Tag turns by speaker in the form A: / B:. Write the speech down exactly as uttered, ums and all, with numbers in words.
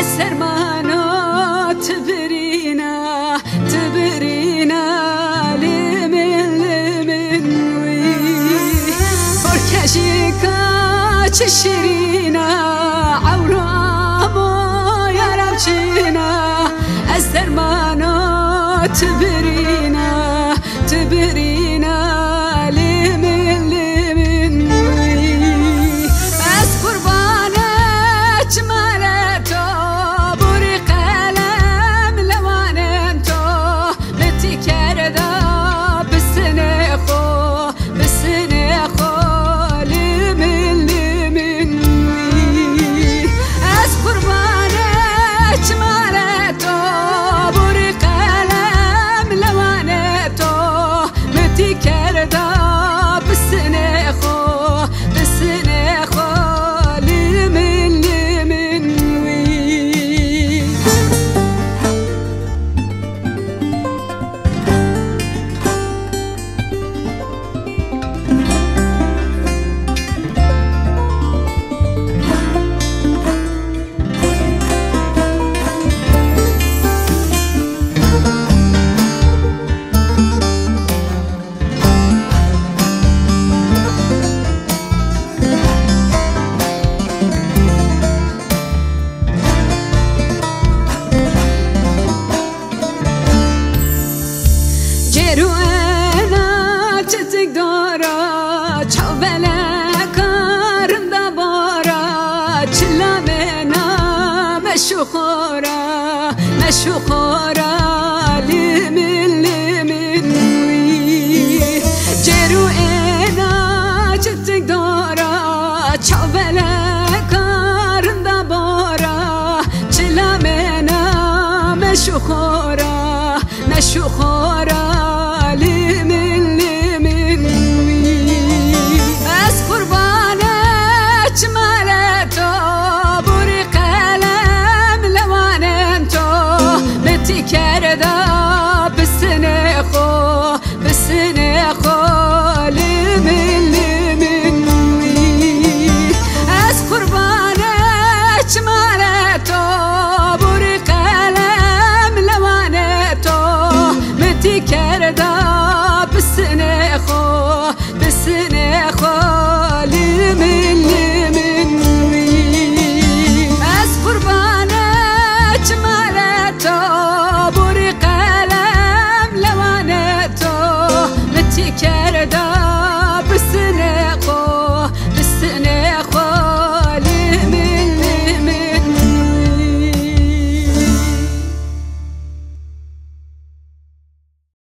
A: سرمانا تبرينا تبرينا لمن لمن وي فركشيكا تشرينا عورامو يا ربشينا السرمانا تبرينا تبرينا لمن لمن وي از قربانك مالتو بوري قلم لوانتو متي كردا بسنخو بسنخو لمن لمن وي از قربانك مالتو بوري قلم لوانتو متي كردا بسنخو بسنخو لمن لمن وي جرو انا چتک دارا چاوله کارم دا بارا چلا منا مشو خورا مشو خورا لمن لمن وي جرو انا چتک دارا چاوله کارم دا بارا چلا منا مشو خورا مشو خورا